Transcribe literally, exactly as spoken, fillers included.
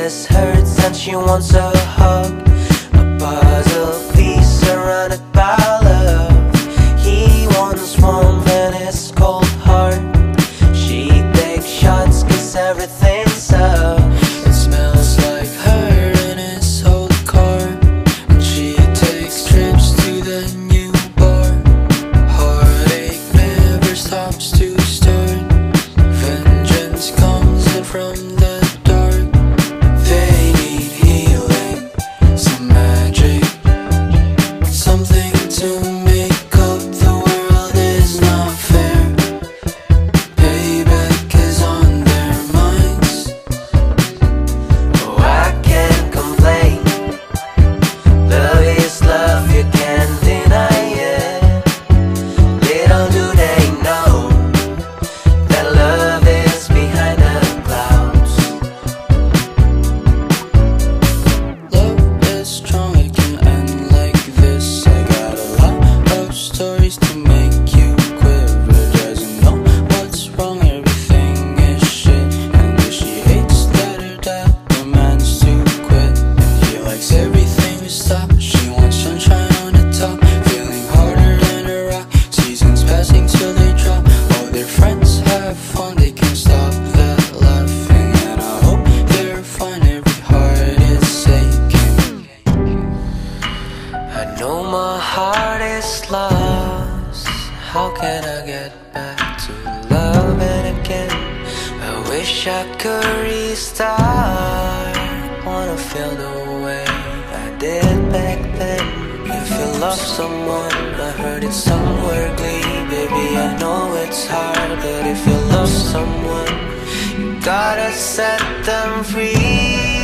this hurts and she wants a hug, a puzzle piece surrounded by love. He wants warmth in his cold heart. She takes shots cause everything's up. It smells like her in his old car, and she takes trips to the new bar. Heartache never stops to start. Vengeance comes in from the dark. They need healing, some magic, something to make up. The world is not fair. Payback is on their minds. Oh, I can't complain. Love is love, you can't deny it. Little do they know that love is behind the clouds. Love is strong, it can end like this. I got a lot of stories to make you quiver. Doesn't know what's wrong, everything is shit. And if she hates that her dad demands to quit, and he likes everything to stop. She wants sunshine on the top, feeling harder than a rock. Seasons passing till they drop. All their friends have fun, they can't stop that laughing. And I hope they're fine, every heart is aching. I know my heart is lost. How can I get back to loving again? I wish I could restart. Wanna feel the way I did back then. If you love someone, I heard it's somewhere glee. Baby, I know it's hard, but if you love someone, you gotta set them free.